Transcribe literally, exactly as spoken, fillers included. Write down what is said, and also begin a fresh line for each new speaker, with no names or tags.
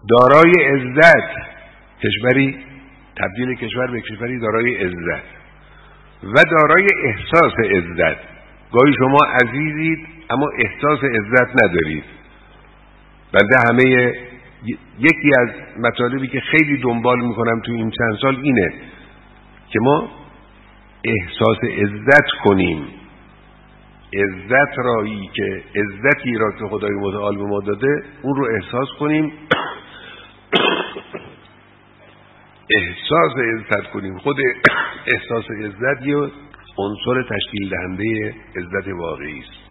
دارای عزت، کشوری تبدیل کشور به کشوری دارای عزت و دارای احساس عزت. گاهی شما عزیزید اما احساس عزت ندارید. بنده همه یکی از مطالبی که خیلی دنبال میکنم تو این چند سال اینه که ما احساس عزت کنیم. عزت رایی که عزتی را که خدای متعال به ما داده اون رو احساس کنیم، احساس عزت کنیم. خود احساس عزت یه عنصر تشکیل دهنده عزت واقعی است.